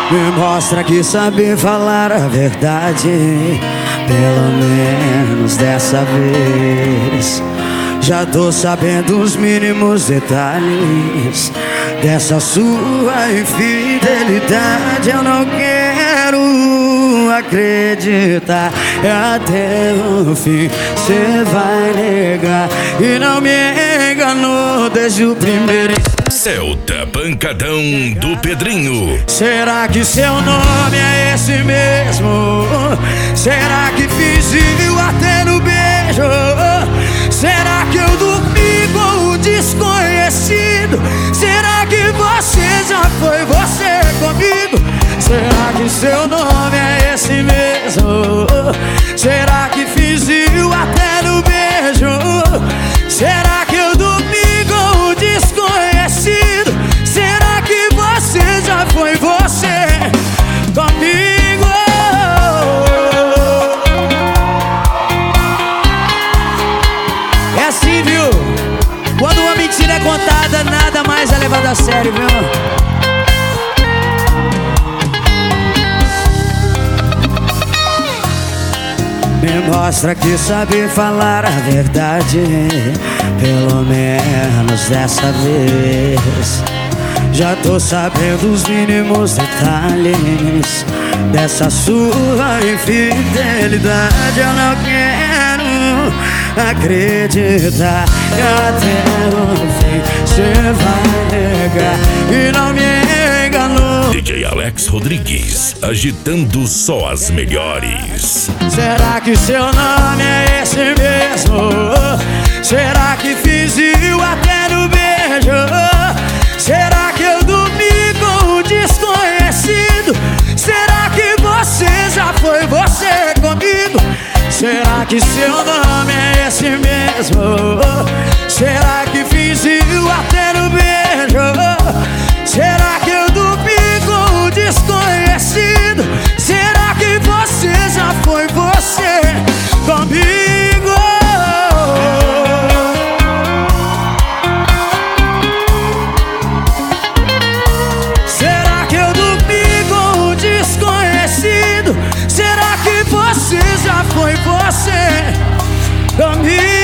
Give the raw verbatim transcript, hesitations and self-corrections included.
Me mostra que sabe falar a verdade, pelo menos dessa vez. Já tô sabendo os mínimos detalhes dessa sua infidelidade. Eu não quero acreditar, até o fim cê vai negar. E não me enganou desde o primeiro. Celta Pancadão do Pedrinho. Será que seu nome é esse mesmo? Será que fingiu até no beijo? Será que eu dormi com o desconhecido? Será que você já foi você comigo? Será que seu nome é esse mesmo? Será que fingiu até no beijo? Será que eu dormi com o desconhecido? Será que você já foi você comigo? É assim, viu? Quando uma mentira é contada, nada mais é levado a sério, viu? Me mostra que sabe falar a verdade, pelo menos dessa vez. Já tô sabendo os mínimos detalhes dessa sua infidelidade. Eu não quero acreditar, até o fim cê vai negar. E não me enganou. D J Alex Rodrigues, agitando só as melhores. Será que seu nome é esse mesmo? Será que fingiu até no beijo? Será que eu dormi com o desconhecido? Será que você já foi você comigo? Será que seu nome é esse mesmo? Será que fingiu até no beijo? Será que eu dormi com o desconhecido? Será que você já foi você comigo? Será que eu dormi com o desconhecido? Será que você já foi você comigo?